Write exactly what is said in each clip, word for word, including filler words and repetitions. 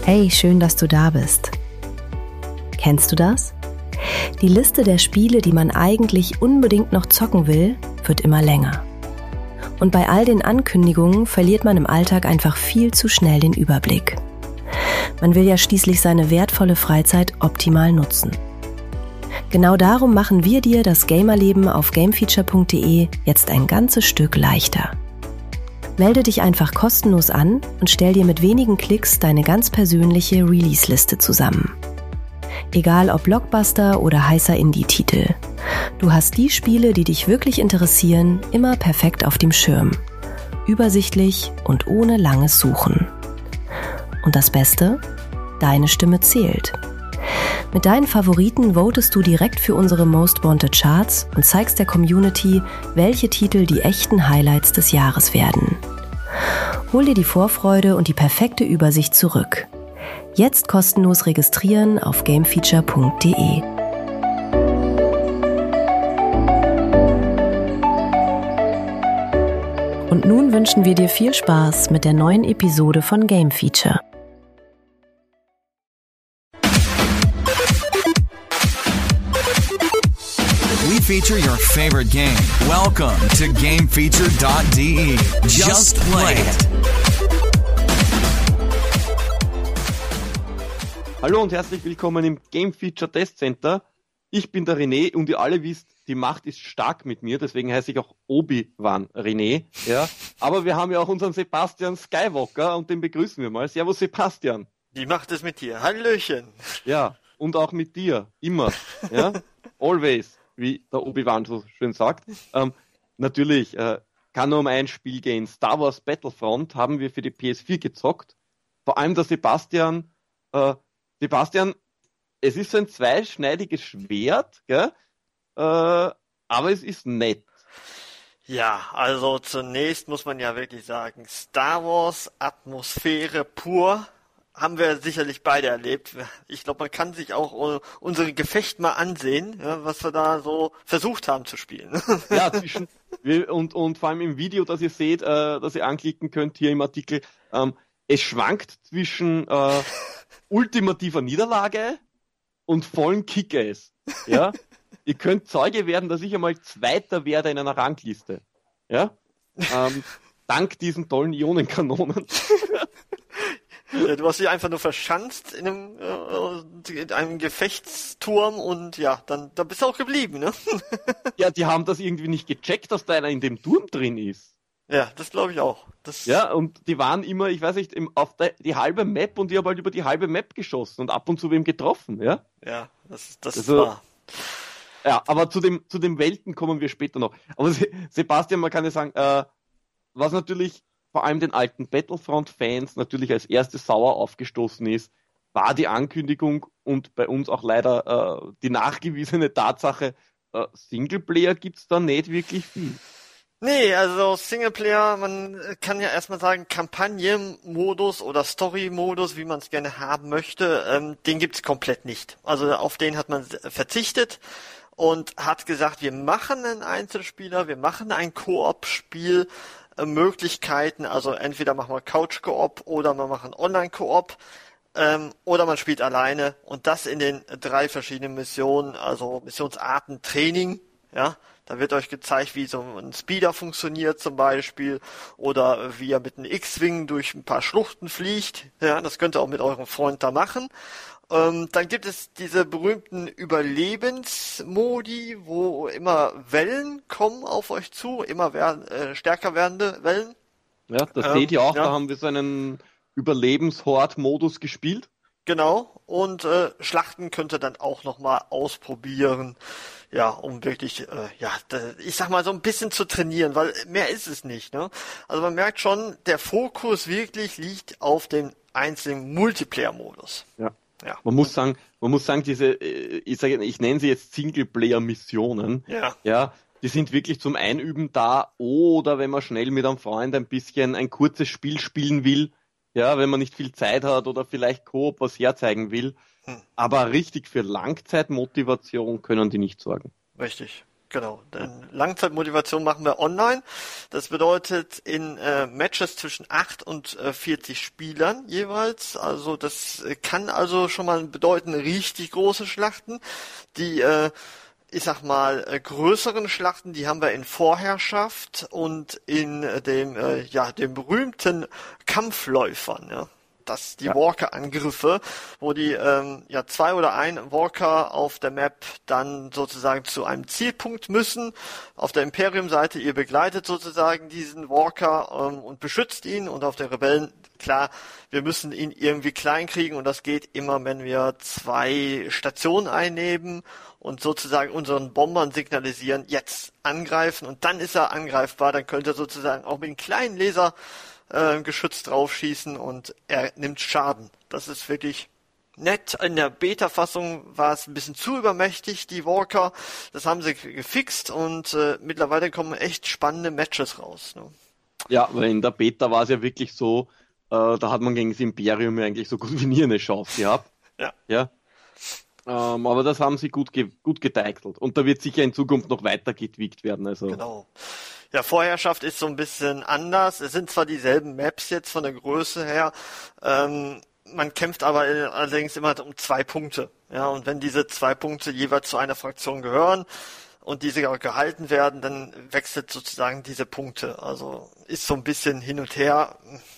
Hey, schön, dass du da bist. Kennst du das? Die Liste der Spiele, die man eigentlich unbedingt noch zocken will, wird immer länger. Und bei all den Ankündigungen verliert man im Alltag einfach viel zu schnell den Überblick. Man will ja schließlich seine wertvolle Freizeit optimal nutzen. Genau darum machen wir dir das Gamerleben auf gamefeature punkt de jetzt ein ganzes Stück leichter. Melde dich einfach kostenlos an und stell dir mit wenigen Klicks deine ganz persönliche Release-Liste zusammen. Egal ob Blockbuster oder heißer Indie-Titel. Du hast die Spiele, die dich wirklich interessieren, immer perfekt auf dem Schirm. Übersichtlich und ohne langes Suchen. Und das Beste? Deine Stimme zählt. Mit deinen Favoriten votest du direkt für unsere Most Wanted Charts und zeigst der Community, welche Titel die echten Highlights des Jahres werden. Hol dir die Vorfreude und die perfekte Übersicht zurück. Jetzt kostenlos registrieren auf gamefeature punkt de. Und nun wünschen wir dir viel Spaß mit der neuen Episode von Game Feature. We feature your favorite game. Welcome to gamefeature dot de. Just play it. Hallo und herzlich willkommen im Game Feature Test Center. Ich bin der René und ihr alle wisst, die Macht ist stark mit mir, deswegen heiße ich auch Obi-Wan René. Ja. Aber wir haben ja auch unseren Sebastian Skywalker und den begrüßen wir mal. Servus Sebastian. Die Macht ist mit dir. Hallöchen. Ja, und auch mit dir. Immer. Ja. Always, wie der Obi-Wan so schön sagt. Ähm, natürlich äh, kann nur um ein Spiel gehen. Star Wars Battlefront haben wir für die P S vier gezockt. Vor allem der Sebastian. Äh, Sebastian, es ist so ein zweischneidiges Schwert, gell? Äh, aber es ist nett. Ja, also zunächst muss man ja wirklich sagen, Star Wars Atmosphäre pur haben wir sicherlich beide erlebt. Ich glaube, man kann sich auch unsere Gefecht mal ansehen, ja, was wir da so versucht haben zu spielen. Ja, zwischen und und vor allem im Video, das ihr seht, äh, das ihr anklicken könnt hier im Artikel, ähm, es schwankt zwischen äh, ultimativer Niederlage und vollen Kick-Ass. Ja? Ihr könnt Zeuge werden, dass ich einmal Zweiter werde in einer Rangliste. Ja? Ähm, dank diesen tollen Ionenkanonen. Ja, du hast dich einfach nur verschanzt in einem, äh, in einem Gefechtsturm und ja, dann, dann bist du auch geblieben, ne? Ja, die haben das irgendwie nicht gecheckt, dass da einer in dem Turm drin ist. Ja, das glaube ich auch. Das ja, und die waren immer, ich weiß nicht, im, auf der, die halbe Map und ich habe halt über die halbe Map geschossen und ab und zu wem getroffen, ja? Ja, das, das also, war. Ja, aber zu dem, zu den Welten kommen wir später noch. Aber Sebastian, man kann ja sagen, äh, was natürlich vor allem den alten Battlefront-Fans natürlich als erstes sauer aufgestoßen ist, war die Ankündigung und bei uns auch leider äh, die nachgewiesene Tatsache, äh, Singleplayer gibt's da nicht wirklich viel. Nee, also Singleplayer, man kann ja erstmal sagen, Kampagnenmodus oder Story-Modus, wie man es gerne haben möchte, ähm, den gibt's komplett nicht. Also auf den hat man verzichtet und hat gesagt, wir machen einen Einzelspieler, wir machen ein Koop-Spiel, äh, Möglichkeiten, also entweder machen wir Couch-Koop oder wir machen Online-Koop ähm, oder man spielt alleine und das in den drei verschiedenen Missionen, also Missionsarten, Training, ja, da wird euch gezeigt, wie so ein Speeder funktioniert zum Beispiel oder wie ihr mit einem X-Wing durch ein paar Schluchten fliegt. Ja, das könnt ihr auch mit eurem Freund da machen. Ähm, dann gibt es diese berühmten Überlebensmodi, wo immer Wellen kommen auf euch zu, immer werden, äh, stärker werdende Wellen. Ja, das ähm, seht ihr auch, ja. Da haben wir so einen Überlebenshort-Modus gespielt. Genau, und äh, Schlachten könnt ihr dann auch nochmal ausprobieren. Ja, um wirklich, äh, ja, ich sag mal so ein bisschen zu trainieren, weil mehr ist es nicht, ne? Also man merkt schon, der Fokus wirklich liegt auf dem einzelnen Multiplayer-Modus. Ja. Ja. Man muss sagen, man muss sagen, diese, ich sage, ich nenne sie jetzt Singleplayer-Missionen. Ja. Ja, die sind wirklich zum Einüben da oder wenn man schnell mit einem Freund ein bisschen ein kurzes Spiel spielen will, ja, wenn man nicht viel Zeit hat oder vielleicht Koop was herzeigen will. Aber richtig für Langzeitmotivation können die nicht sorgen. Richtig. Genau, denn Langzeitmotivation machen wir online. Das bedeutet in äh, Matches zwischen acht und äh, vierzig Spielern jeweils. Also das kann also schon mal bedeuten, richtig große Schlachten. Die, äh, ich sag mal, äh, größeren Schlachten, die haben wir in Vorherrschaft und in äh, dem, äh, ja, dem berühmten Kampfläufern, ja. Das, die ja. Walker-Angriffe, wo die ähm, ja zwei oder ein Walker auf der Map dann sozusagen zu einem Zielpunkt müssen. Auf der Imperium-Seite, ihr begleitet sozusagen diesen Walker ähm, und beschützt ihn, und auf der Rebellen, klar, wir müssen ihn irgendwie klein kriegen, und das geht immer, wenn wir zwei Stationen einnehmen und sozusagen unseren Bombern signalisieren, jetzt angreifen, und dann ist er angreifbar, dann könnt ihr sozusagen auch mit einem kleinen Laser Äh, Geschütz draufschießen und er nimmt Schaden. Das ist wirklich nett. In der Beta-Fassung war es ein bisschen zu übermächtig, die Walker. Das haben sie gefixt, und äh, mittlerweile kommen echt spannende Matches raus. Ne? Ja, weil in der Beta war es ja wirklich so, äh, da hat man gegen das Imperium ja eigentlich so gut wie nie eine Chance gehabt. Ja. Ja. Ähm, aber das haben sie gut, ge- gut geteilt. Und da wird sicher in Zukunft noch weiter getweakt werden. Also. Genau. Ja, Vorherrschaft ist so ein bisschen anders. Es sind zwar dieselben Maps jetzt von der Größe her, ähm, man kämpft aber allerdings immer um zwei Punkte. Ja, und wenn diese zwei Punkte jeweils zu einer Fraktion gehören und diese auch gehalten werden, dann wechselt sozusagen diese Punkte. Also ist so ein bisschen hin und her.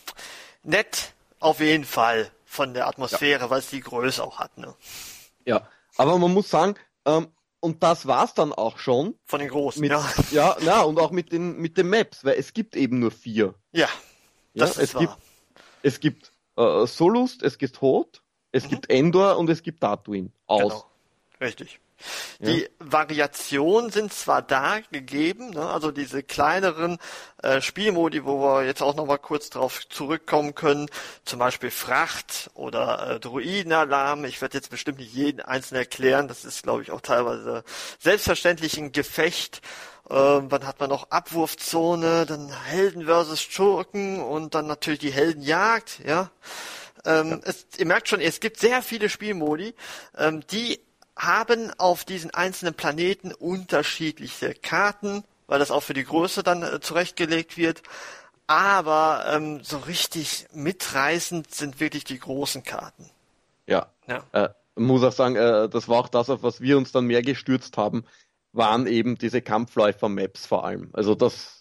Nett auf jeden Fall von der Atmosphäre, ja. Weil es die Größe auch hat. Ne? Ja, aber man muss sagen, ähm, und das war's dann auch schon. Von den Großen, mit, ja. Ja, na, und auch mit den, mit den Maps, weil es gibt eben nur vier. Ja, das ja, ist es wahr. Gibt, es gibt äh, Solust, es gibt Hoth, es mhm. gibt Endor und es gibt Tatooine. Aus. Genau, richtig. Ja. Die Variationen sind zwar da gegeben, ne, also diese kleineren äh, Spielmodi, wo wir jetzt auch nochmal kurz drauf zurückkommen können, zum Beispiel Fracht oder äh, Druidenalarm. Ich werde jetzt bestimmt nicht jeden einzeln erklären, das ist, glaube ich, auch teilweise selbstverständlich ein Gefecht. Ähm, dann hat man noch Abwurfzone, dann Helden versus Schurken und dann natürlich die Heldenjagd, ja. Ähm, ja. Es, ihr merkt schon, es gibt sehr viele Spielmodi, ähm, die haben auf diesen einzelnen Planeten unterschiedliche Karten, weil das auch für die Größe dann äh, zurechtgelegt wird. Aber ähm, so richtig mitreißend sind wirklich die großen Karten. Ja, ja. Äh, muss auch sagen, äh, das war auch das, auf was wir uns dann mehr gestürzt haben, waren eben diese Kampfläufer-Maps vor allem. Also das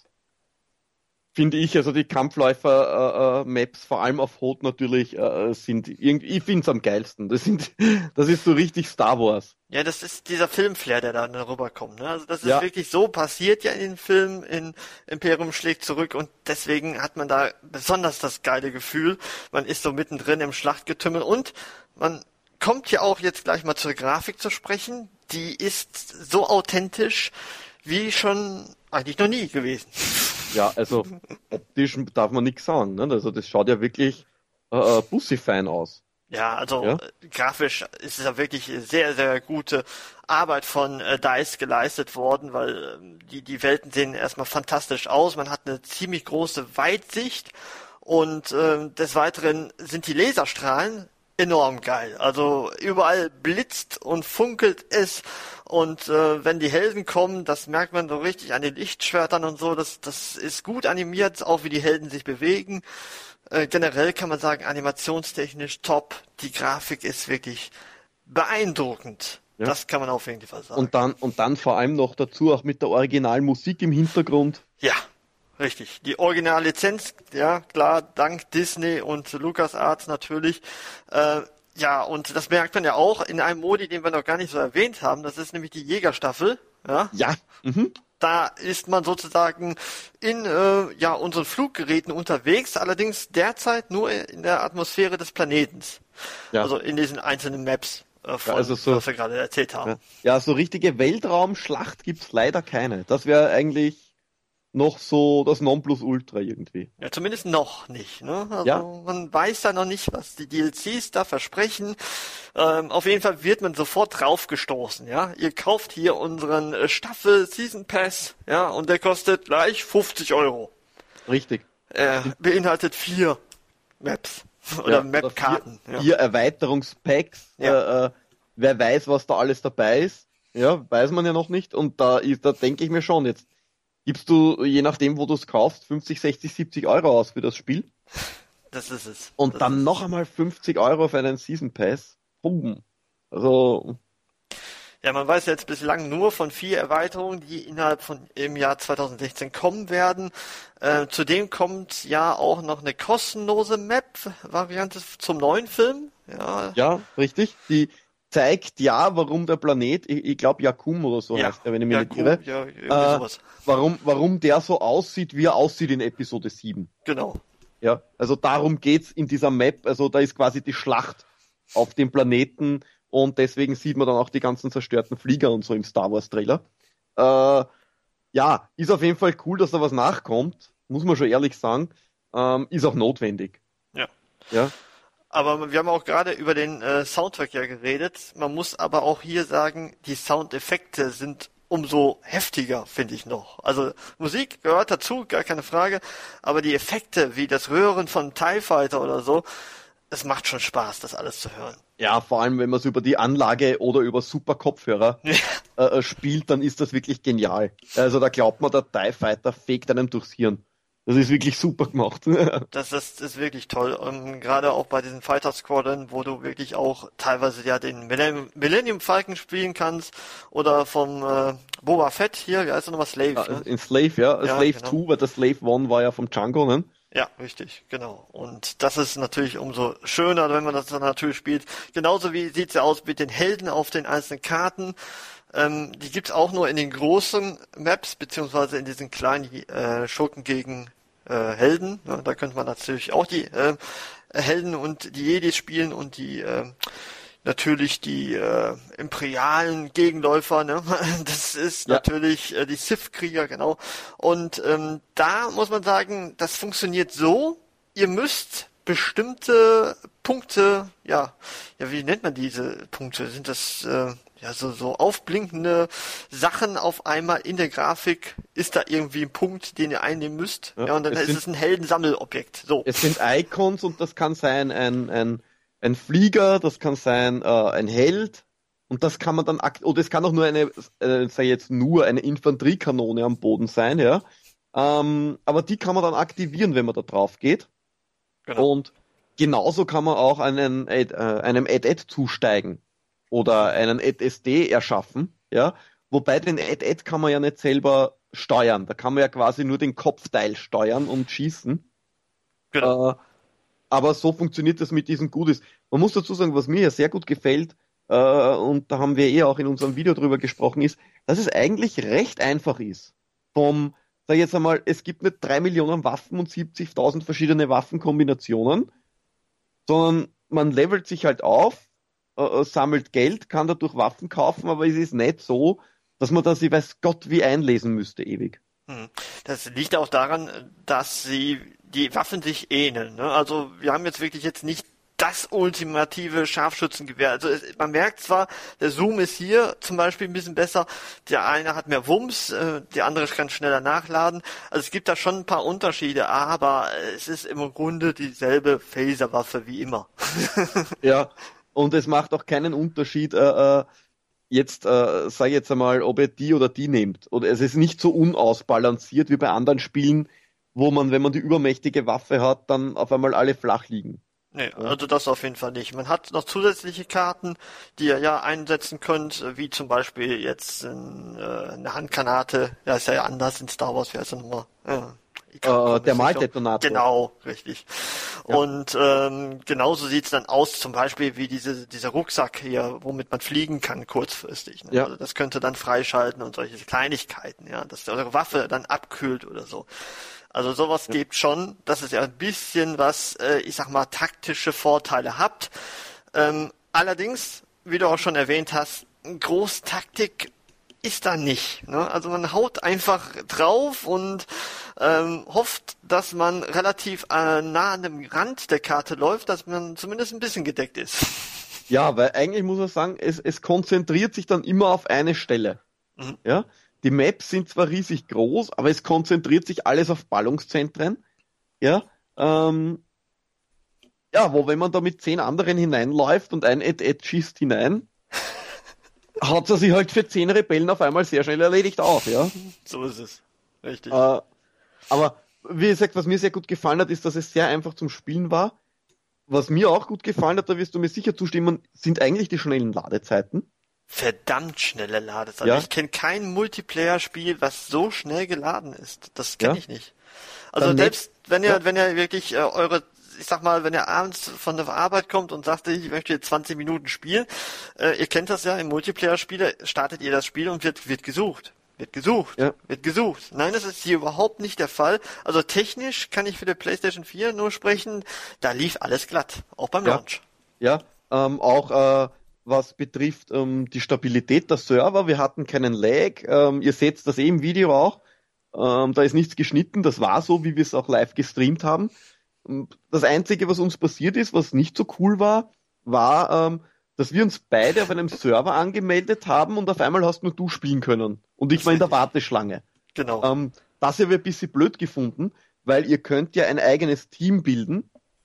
finde ich, also die Kampfläufer-Maps, äh, vor allem auf Hoth natürlich, äh, sind irgendwie, ich finde es am geilsten. Das sind, das ist so richtig Star Wars. Ja, das ist dieser Filmflair, der da rüberkommt. Ne? Also das ist ja. wirklich so passiert ja in den Filmen, in Imperium schlägt zurück, und deswegen hat man da besonders das geile Gefühl. Man ist so mittendrin im Schlachtgetümmel, und man kommt ja auch jetzt gleich mal zur Grafik zu sprechen. Die ist so authentisch wie schon eigentlich noch nie gewesen. Ja, also optisch darf man nichts sagen. Ne? Also das schaut ja wirklich äh, Bussi-Fein aus. Ja, also ja? Äh, grafisch ist es ja wirklich sehr, sehr gute Arbeit von äh, DICE geleistet worden, weil äh, die, die Welten sehen erstmal fantastisch aus. Man hat eine ziemlich große Weitsicht, und äh, des Weiteren sind die Laserstrahlen enorm geil. Also überall blitzt und funkelt es, und äh, wenn die Helden kommen, das merkt man so richtig an den Lichtschwertern und so, das, das ist gut animiert, auch wie die Helden sich bewegen. Äh, generell kann man sagen, animationstechnisch top, die Grafik ist wirklich beeindruckend. Ja. Das kann man auf jeden Fall sagen. Und dann, und dann vor allem noch dazu auch mit der Originalmusik im Hintergrund. Ja, richtig. Die Originallizenz, ja klar, dank Disney und LucasArts natürlich. Äh, ja, und das merkt man ja auch in einem Modi, den wir noch gar nicht so erwähnt haben. Das ist nämlich die Jägerstaffel. Ja. Ja. Mhm. Da ist man sozusagen in äh, ja unseren Fluggeräten unterwegs, allerdings derzeit nur in der Atmosphäre des Planetens. Ja. Also in diesen einzelnen Maps, äh, von, ja, also so, was wir gerade erzählt haben. Ja, ja, so richtige Weltraumschlacht gibt's leider keine. Das wäre eigentlich noch so das Nonplusultra irgendwie. Ja, zumindest noch nicht. Ne? Also ja. Man weiß da noch nicht, was die D L Cs da versprechen. Ähm, auf jeden Fall wird man sofort draufgestoßen. Ja, ihr kauft hier unseren äh, Staffel Season Pass, ja, und der kostet gleich fünfzig Euro. Richtig. Er beinhaltet vier Maps oder ja, Map-Karten. Vier, ja. vier Erweiterungspacks. Ja. Äh, äh, wer weiß, was da alles dabei ist. Ja, weiß man ja noch nicht. Und da ist, da denke ich mir schon, jetzt gibst du, je nachdem, wo du es kaufst, fünfzig, sechzig, siebzig Euro aus für das Spiel. Das ist es. Und das dann noch es. einmal fünfzig Euro für einen Season Pass. Boom. Also, Ja, man weiß jetzt bislang nur von vier Erweiterungen, die innerhalb von im Jahr zweitausendsechzehn kommen werden. Äh, zudem kommt ja auch noch eine kostenlose Map-Variante zum neuen Film. Ja, ja, richtig. Die zeigt ja, warum der Planet, ich, ich glaube Jakkum oder so ja, heißt er, wenn ich mich ja, nicht irre, ja, irgendwie äh, sowas. warum, warum der so aussieht, wie er aussieht in Episode sieben. Genau. Ja, also darum geht's in dieser Map. Also da ist quasi die Schlacht auf dem Planeten und deswegen sieht man dann auch die ganzen zerstörten Flieger und so im Star Wars Trailer. Äh, ja, ist auf jeden Fall cool, dass da was nachkommt, muss man schon ehrlich sagen. Ähm, ist auch notwendig. Ja. Ja. Aber wir haben auch gerade über den äh, Soundtrack ja geredet. Man muss aber auch hier sagen, die Soundeffekte sind umso heftiger, finde ich noch. Also Musik gehört dazu, gar keine Frage. Aber die Effekte, wie das Röhren von TIE Fighter oder so, es macht schon Spaß, das alles zu hören. Ja, vor allem, wenn man es über die Anlage oder über super Kopfhörer Ja. äh, spielt, dann ist das wirklich genial. Also da glaubt man, der TIE Fighter fegt einem durchs Hirn. Das ist wirklich super gemacht. Das ist, ist wirklich toll. Und gerade auch bei diesen Fighter Squadron, wo du wirklich auch teilweise ja den Millennium, Millennium Falcon spielen kannst oder vom äh, Boba Fett hier, wie heißt er nochmal, Slave? Ja, Ne? in Slave, ja. Ja, Slave genau. zwei, weil der Slave eins war ja vom Django, ne? Ja, richtig, genau. Und das ist natürlich umso schöner, wenn man das dann natürlich spielt. Genauso wie sieht's ja aus mit den Helden auf den einzelnen Karten. Ähm, die gibt's auch nur in den großen Maps, beziehungsweise in diesen kleinen äh, Schurken gegen äh, Helden. Ja, da könnte man natürlich auch die äh, Helden und die Jedis spielen und die äh, natürlich die äh, imperialen Gegenläufer, ne? Das ist Ja. natürlich äh, die Sith-Krieger, genau. Und ähm, da muss man sagen, das funktioniert so, ihr müsst bestimmte Punkte, ja, ja, wie nennt man diese Punkte? Sind das äh, ja so so aufblinkende Sachen auf einmal in der Grafik? Ist da irgendwie ein Punkt, den ihr einnehmen müsst? Ja, Ja, und dann es ist sind- es ein Heldensammelobjekt. So. Es sind Icons und das kann sein ein, ein, ein Flieger, das kann sein äh, ein Held und das kann man dann, akt oder es kann auch nur eine, äh, sei jetzt nur eine Infanteriekanone am Boden sein, ja. Ähm, aber die kann man dann aktivieren, wenn man da drauf geht. Genau. Und genauso kann man auch einen, Ad- äh, einem Add-Add zusteigen oder einen Add-S D erschaffen, ja. Wobei den Add-Add kann man ja nicht selber steuern. Da kann man ja quasi nur den Kopfteil steuern und schießen. Genau. Äh, aber so funktioniert das mit diesen Goodies. Man muss dazu sagen, was mir ja sehr gut gefällt, äh, und da haben wir eh auch in unserem Video drüber gesprochen, ist, dass es eigentlich recht einfach ist. Vom, sag ich jetzt einmal, es gibt nicht drei Millionen Waffen und siebzigtausend verschiedene Waffenkombinationen, sondern man levelt sich halt auf, äh, sammelt Geld, kann dadurch Waffen kaufen, aber es ist nicht so, dass man da sich weiß Gott wie einlesen müsste ewig. Hm. Das liegt auch daran, dass sie die Waffen sich ähneln. Ne? Also wir haben jetzt wirklich jetzt nicht das ultimative Scharfschützengewehr. Also es, man merkt zwar, der Zoom ist hier zum Beispiel ein bisschen besser. Der eine hat mehr Wumms, äh, der andere kann schneller nachladen. Also es gibt da schon ein paar Unterschiede, aber es ist im Grunde dieselbe Phaserwaffe wie immer. Ja, und es macht auch keinen Unterschied, äh, äh, jetzt, äh, sag ich jetzt einmal, ob ihr die oder die nehmt. Oder es ist nicht so unausbalanciert wie bei anderen Spielen, wo man, wenn man die übermächtige Waffe hat, dann auf einmal alle flach liegen. Nee, also das auf jeden Fall nicht. Man hat noch zusätzliche Karten, die ihr ja einsetzen könnt, wie zum Beispiel jetzt in, äh, eine Handgranate. Ja, ist ja anders in Star Wars, wie heißt das nochmal? Ja. Ich komm- Äh, komm der jetzt nicht drauf. Maldetonator. Genau, richtig. Ja. Und ähm, genauso sieht's dann aus, zum Beispiel wie diese dieser Rucksack hier, womit man fliegen kann kurzfristig. Ne? Ja. Also das könnte dann freischalten und solche Kleinigkeiten, ja, dass eure Waffe dann abkühlt oder so. Also sowas Ja. gibt schon, dass es ja ein bisschen was, äh, ich sag mal, taktische Vorteile habt. Ähm, allerdings, wie du auch schon erwähnt hast, Großtaktik ist da nicht. Ne? Also man haut einfach drauf und ähm, hofft, dass man relativ äh, nah an dem Rand der Karte läuft, dass man zumindest ein bisschen gedeckt ist. Ja, weil eigentlich muss man sagen, es, es konzentriert sich dann immer auf eine Stelle. Mhm. Ja, die Maps sind zwar riesig groß, aber es konzentriert sich alles auf Ballungszentren. Ja, ähm, ja, wo wenn man da mit zehn anderen hineinläuft und ein Ed Ed schießt hinein, hat er sich halt für zehn Rebellen auf einmal sehr schnell erledigt auf, ja. So ist es. Richtig. Äh, aber wie gesagt, was mir sehr gut gefallen hat, ist, dass es sehr einfach zum Spielen war. Was mir auch gut gefallen hat, da wirst du mir sicher zustimmen, sind eigentlich die schnellen Ladezeiten. Verdammt schnelle Ladezeiten. Ja. Ich kenne kein Multiplayer-Spiel, was so schnell geladen ist. Das kenne Ja. ich nicht. Also Dann selbst wenn ihr, ja. wenn ihr wirklich äh, eure, ich sag mal, wenn ihr abends von der Arbeit kommt und sagt, ich möchte jetzt zwanzig Minuten spielen, äh, ihr kennt das ja, im Multiplayer-Spiele startet ihr das Spiel und wird, wird gesucht. Wird gesucht, Ja. wird gesucht. Nein, das ist hier überhaupt nicht der Fall. Also technisch kann ich für die PlayStation vier nur sprechen, da lief alles glatt, auch beim Ja. Launch. Ja, ähm, auch äh, was betrifft ähm, die Stabilität der Server, wir hatten keinen Lag, ähm, ihr seht das eh im Video auch, ähm, da ist nichts geschnitten, das war so, wie wir es auch live gestreamt haben. Und das Einzige, was uns passiert ist, was nicht so cool war, war, ähm, dass wir uns beide auf einem Server angemeldet haben und auf einmal hast nur du spielen können. Und ich war in der Warteschlange. Genau. Ähm, das habe ich ein bisschen blöd gefunden, weil ihr könnt ja ein eigenes Team bilden.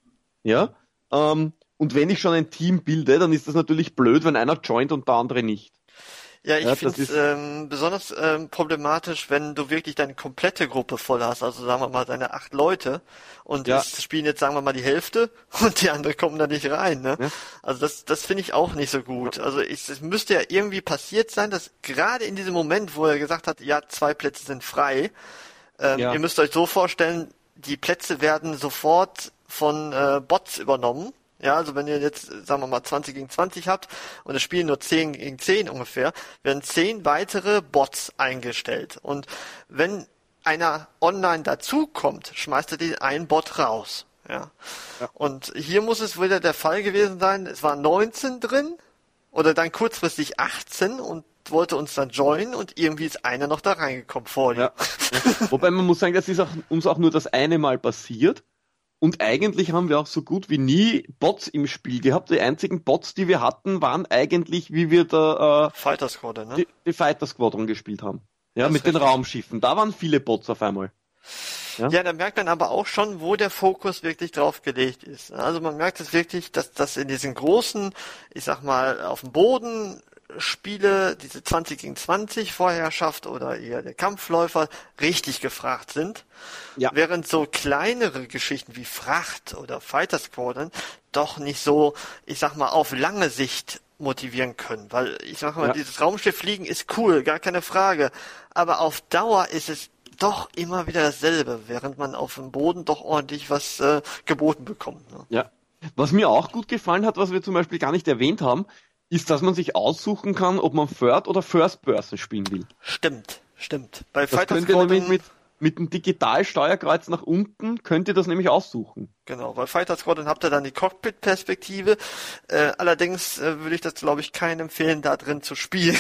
Ja. Ähm, und wenn ich schon ein Team bilde, dann ist das natürlich blöd, wenn einer joint und der andere nicht. Ja, ich Ja, finde das es ist- ähm, besonders ähm, problematisch, wenn du wirklich deine komplette Gruppe voll hast, also sagen wir mal deine acht Leute und Ja. es spielen jetzt sagen wir mal die Hälfte und die andere kommen da nicht rein, ne? Ja. Also das das finde ich auch nicht so gut. Also ich, es müsste ja irgendwie passiert sein, dass gerade in diesem Moment, wo er gesagt hat, ja, zwei Plätze sind frei, ähm, Ja. ihr müsst euch so vorstellen, die Plätze werden sofort von äh, Bots übernommen. Ja, also wenn ihr jetzt, sagen wir mal, zwanzig gegen zwanzig habt und es spielen nur zehn gegen zehn ungefähr, werden zehn weitere Bots eingestellt. Und wenn einer online dazukommt, schmeißt er den einen Bot raus. Ja. Ja. Und hier muss es wieder der Fall gewesen sein, es waren neunzehn drin oder dann kurzfristig achtzehn und wollte uns dann joinen und irgendwie ist einer noch da reingekommen vor dir. Ja. Ja. Wobei man muss sagen, das ist auch, uns auch nur das eine Mal passiert. Und eigentlich haben wir auch so gut wie nie Bots im Spiel gehabt. Die einzigen Bots, die wir hatten, waren eigentlich, wie wir da äh, Fighter Squad, ne? die, die Fighter Squadron gespielt haben. Ja, Das mit ist den richtig. Raumschiffen. Da waren viele Bots auf einmal. Ja? Ja, da merkt man aber auch schon, wo der Fokus wirklich drauf gelegt ist. Also man merkt es wirklich, dass das in diesen großen, ich sag mal, auf dem Boden Spiele, diese zwanzig gegen zwanzig Vorherrschaft oder eher der Kampfläufer richtig gefragt sind. Ja. Während so kleinere Geschichten wie Fracht oder Fighter Squadron doch nicht so, ich sag mal, auf lange Sicht motivieren können. Weil, ich sag mal, Ja. dieses Raumschifffliegen ist cool, gar keine Frage. Aber auf Dauer ist es doch immer wieder dasselbe, während man auf dem Boden doch ordentlich was äh, geboten bekommt. Ne? Ja. Was mir auch gut gefallen hat, was wir zum Beispiel gar nicht erwähnt haben, ist, dass man sich aussuchen kann, ob man Third oder First Person spielen will. Stimmt, stimmt. Bei Das Fighter könnt ihr nämlich Squadron, mit, mit dem Digitalsteuerkreuz nach unten, könnt ihr das nämlich aussuchen. genau, bei Fighter Squadron habt ihr dann die Cockpit-Perspektive. Äh, allerdings äh, würde ich das, glaube ich, keinem empfehlen, da drin zu spielen.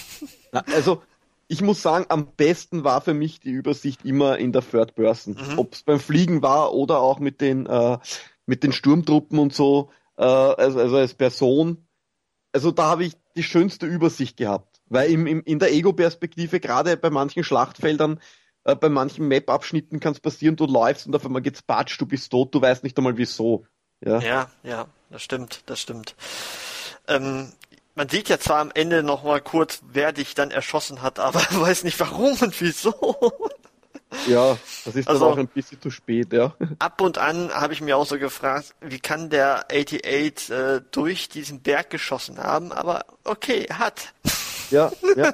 Na, also, ich muss sagen, am besten war für mich die Übersicht immer in der Third Person. Mhm. Ob es beim Fliegen war oder auch mit den, äh, mit den Sturmtruppen und so, äh, also, also als Person. Also da habe ich die schönste Übersicht gehabt. Weil im, im, in der Ego-Perspektive, gerade bei manchen Schlachtfeldern, äh, bei manchen Map-Abschnitten kann es passieren, du läufst und auf einmal geht's patsch, du bist tot, du weißt nicht einmal wieso. Ja. Ja, ja, das stimmt, das stimmt. Ähm, man sieht ja zwar am Ende noch mal kurz, wer dich dann erschossen hat, aber man weiß nicht warum und wieso. Ja, das ist Also- dann auch ein bisschen zu spät, ja. Ab und an habe ich mir auch so gefragt, wie kann der achtundachtzig äh, durch diesen Berg geschossen haben, aber okay, er hat. Ja, ja.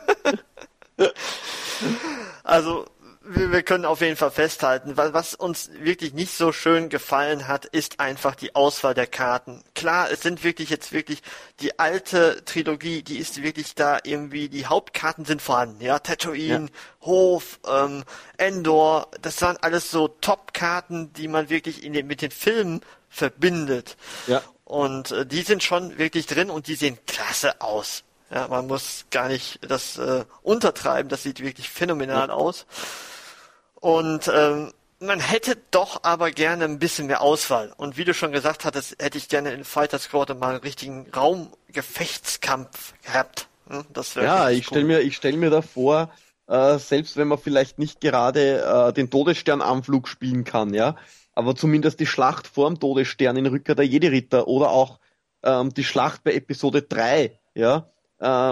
Also wir, wir können auf jeden Fall festhalten, weil was uns wirklich nicht so schön gefallen hat, ist einfach die Auswahl der Karten. Klar, es sind wirklich jetzt wirklich die alte Trilogie, die ist wirklich da irgendwie, die Hauptkarten sind vorhanden, ja, Tatooine, Ja. Hoth, ähm, Endor, das waren alles so Top-Karten, die man wirklich in den, mit den Filmen verbindet. Ja. Und äh, die sind schon wirklich drin und die sehen klasse aus. Ja, man muss gar nicht das äh, untertreiben, das sieht wirklich phänomenal aus. Und ähm, man hätte doch aber gerne ein bisschen mehr Auswahl. Und wie du schon gesagt hattest, hätte ich gerne in Fighter Squadron mal einen richtigen Raumgefechtskampf gehabt. Hm, das wäre Ja, richtig ich stelle cool. mir, ich stell mir da vor, äh, selbst wenn man vielleicht nicht gerade äh, den Todessternanflug spielen kann, ja, aber zumindest die Schlacht vorm Todesstern in Rückkehr der Jedi-Ritter oder auch ähm, die Schlacht bei Episode drei, ja, ähm,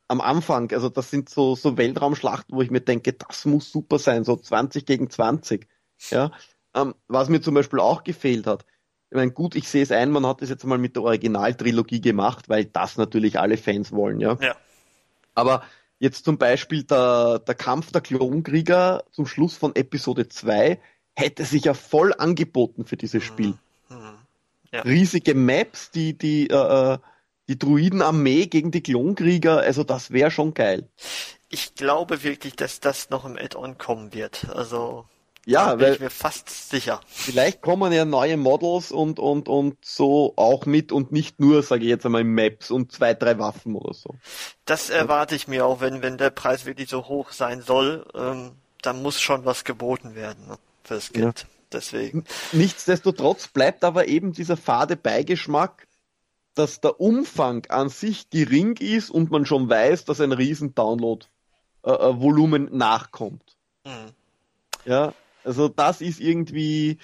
am Anfang, also das sind so, so Weltraumschlachten, wo ich mir denke, das muss super sein, so zwanzig gegen zwanzig. Ja, ähm, was mir zum Beispiel auch gefehlt hat. Ich meine, gut, ich sehe es ein, man hat das jetzt mal mit der Originaltrilogie gemacht, weil das natürlich alle Fans wollen, ja. Ja. Aber jetzt zum Beispiel der, der Kampf der Klonkrieger zum Schluss von Episode zwei hätte sich ja voll angeboten für dieses Spiel. Mhm. Ja. Riesige Maps, die, die, äh, die Druidenarmee gegen die Klonkrieger, also das wäre schon geil. Ich glaube wirklich, dass das noch im Add-on kommen wird. Also ja, da bin weil ich mir fast sicher. Vielleicht kommen ja neue Models und, und, und so auch mit und nicht nur, sage ich jetzt einmal, Maps und zwei, drei Waffen oder so. Das erwarte ich mir auch, wenn, wenn der Preis wirklich so hoch sein soll, ähm, dann muss schon was geboten werden, ne, für das Geld. Ja. Deswegen. Nichtsdestotrotz bleibt aber eben dieser fade Beigeschmack, dass der Umfang an sich gering ist und man schon weiß, dass ein riesen Download-Volumen äh, nachkommt. Mhm. Ja, also das ist irgendwie,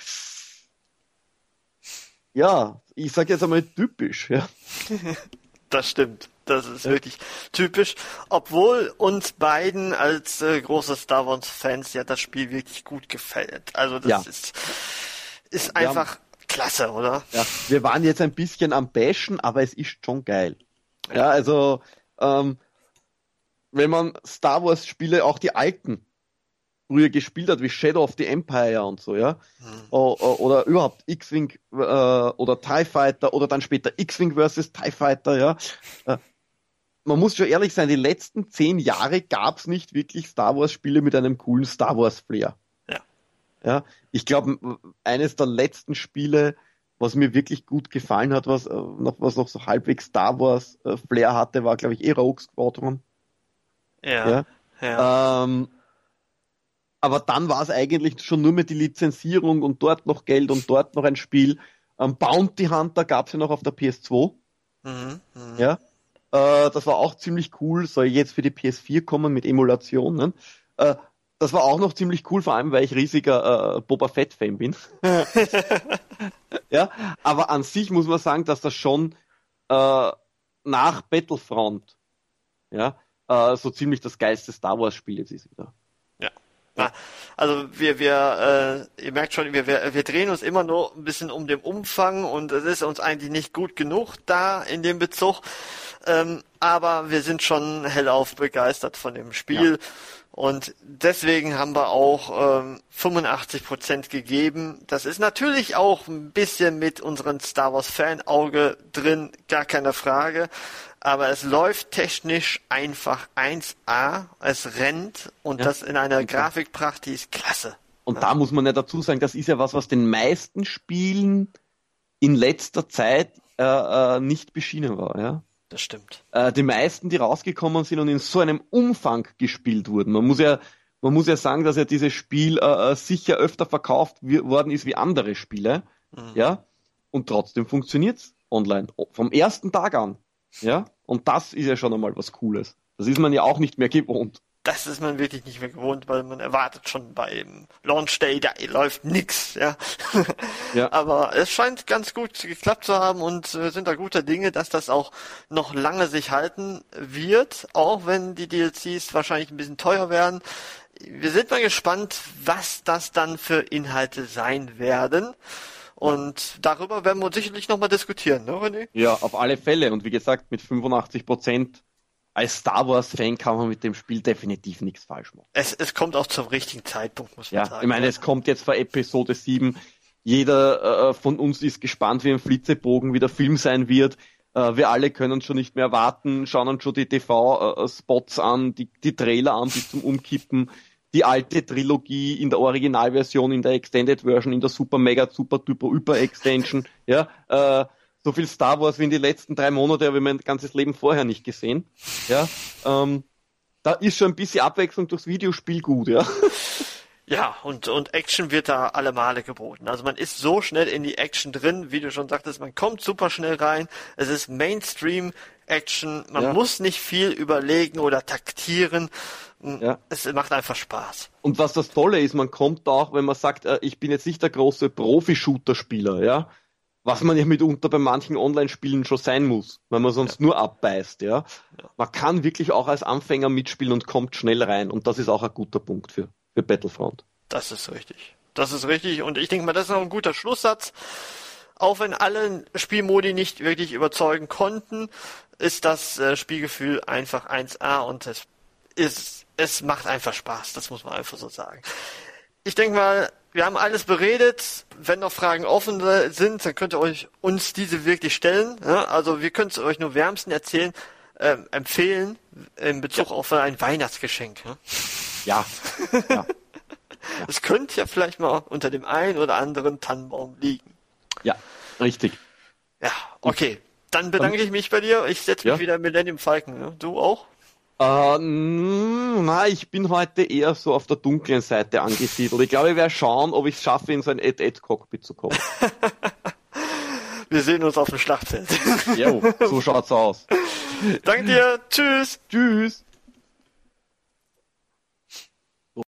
ja, ich sag jetzt einmal typisch. Ja. Das stimmt. Das ist ja wirklich typisch. Obwohl uns beiden als äh, große Star Wars Fans ja das Spiel wirklich gut gefällt. Also das ja. ist, ist einfach haben, klasse, oder? Ja, wir waren jetzt ein bisschen am Bashen, aber es ist schon geil. Ja, ja also ähm, wenn man Star Wars Spiele, auch die alten, früher gespielt hat, wie Shadow of the Empire und so, ja, hm. oder, oder überhaupt X-Wing äh, oder TIE Fighter oder dann später X-Wing versus TIE Fighter, ja, äh, man muss schon ehrlich sein, die letzten zehn Jahre gab es nicht wirklich Star Wars Spiele mit einem coolen Star Wars Flair. Ja. Ja, ich glaube, eines der letzten Spiele, was mir wirklich gut gefallen hat, was, äh, noch, was noch so halbwegs Star Wars äh, Flair hatte, war, glaube ich, eh Rogue Squadron. Ja. ja. ja. Ähm, aber dann war es eigentlich schon nur mehr die Lizenzierung und dort noch Geld und dort noch ein Spiel. Ähm, Bounty Hunter gab es ja noch auf der P S zwei. Mhm, mh. Ja. Äh, das war auch ziemlich cool. Soll jetzt für die P S vier kommen mit Emulation. Ne? Äh, das war auch noch ziemlich cool, vor allem weil ich riesiger äh, Boba Fett Fan bin. Ja. Aber an sich muss man sagen, dass das schon äh, nach Battlefront ja äh, so ziemlich das geilste Star Wars Spiel jetzt ist wieder. Ja, also wir, wir, äh, ihr merkt schon, wir, wir, wir drehen uns immer nur ein bisschen um den Umfang und es ist uns eigentlich nicht gut genug da in dem Bezug, ähm, aber wir sind schon hellauf begeistert von dem Spiel. Ja. Und deswegen haben wir auch ähm, fünfundachtzig Prozent gegeben. Das ist natürlich auch ein bisschen mit unserem Star Wars Fan-Auge drin, gar keine Frage. Aber es läuft technisch einfach eins A, es rennt und ja. das in einer Grafikpracht, die ist klasse. Und ja. da muss man ja dazu sagen, das ist ja was, was den meisten Spielen in letzter Zeit äh, äh, nicht beschienen war. Ja? Das stimmt. Äh, die meisten, die rausgekommen sind und in so einem Umfang gespielt wurden. Man muss ja, man muss ja sagen, dass ja dieses Spiel äh, sicher öfter verkauft wie, worden ist wie andere Spiele. Mhm. Ja? Und trotzdem funktioniert's online. Vom ersten Tag an. Ja, und das ist ja schon einmal was Cooles. Das ist man ja auch nicht mehr gewohnt. Das ist man wirklich nicht mehr gewohnt, weil man erwartet schon beim Launch Day, da läuft nix, ja. ja. Aber es scheint ganz gut geklappt zu haben und äh, sind da guter Dinge, dass das auch noch lange sich halten wird, auch wenn die D L Cs wahrscheinlich ein bisschen teuer werden. Wir sind mal gespannt, was das dann für Inhalte sein werden. Und darüber werden wir sicherlich nochmal diskutieren, ne, René? Ja, auf alle Fälle. Und wie gesagt, mit fünfundachtzig Prozent als Star Wars-Fan kann man mit dem Spiel definitiv nichts falsch machen. Es, es kommt auch zum richtigen Zeitpunkt, muss man ja, sagen. Ich meine, ja. es kommt jetzt vor Episode sieben. Jeder äh, von uns ist gespannt, wie ein Flitzebogen wie der Film sein wird. Äh, wir alle können schon nicht mehr warten, schauen uns schon die T V-Spots äh, an, die, die Trailer an, die zum Umkippen. Die alte Trilogie in der Originalversion, in der Extended Version, in der Super Mega Super Duper Hyper Extension, ja, äh, so viel Star Wars wie in den letzten drei Monate habe ich mein ganzes Leben vorher nicht gesehen, ja, ähm, da ist schon ein bisschen Abwechslung durchs Videospiel gut, ja. Ja, und, und Action wird da alle Male geboten. Also man ist so schnell in die Action drin, wie du schon sagtest, man kommt super schnell rein, es ist Mainstream Action, man ja. muss nicht viel überlegen oder taktieren. Ja. Es macht einfach Spaß. Und was das Tolle ist, man kommt auch, wenn man sagt, ich bin jetzt nicht der große Profi-Shooter-Spieler, ja, Was man ja mitunter bei manchen Online-Spielen schon sein muss, weil man sonst ja. nur abbeißt, ja. ja. Man kann wirklich auch als Anfänger mitspielen und kommt schnell rein. Und das ist auch ein guter Punkt für, für Battlefront. Das ist richtig. Das ist richtig. Und ich denke mal, das ist noch ein guter Schlusssatz. Auch wenn alle Spielmodi nicht wirklich überzeugen konnten, ist das äh, Spielgefühl einfach eins A und es ist, es macht einfach Spaß. Das muss man einfach so sagen. Ich denke mal, wir haben alles beredet. Wenn noch Fragen offen sind, dann könnt ihr euch uns diese wirklich stellen. Ja, also wir können es euch nur wärmsten erzählen, äh, empfehlen in Bezug ja. auf ein Weihnachtsgeschenk. Ja. Ja. ja. Es ja. könnte ja vielleicht mal unter dem einen oder anderen Tannenbaum liegen. Ja, richtig. Ja, okay. Dann bedanke ich mich bei dir. Ich setze mich ja. wieder Millennium Falcon. Ne? Du auch? Uh, na, ich bin heute eher so auf der dunklen Seite angesiedelt. Ich glaube, ich werde schauen, ob ich es schaffe, in so ein Ed-Ed-Cockpit zu kommen. Wir sehen uns auf dem Schlachtfeld. Jo, so schaut's aus. Danke dir. Tschüss. Tschüss.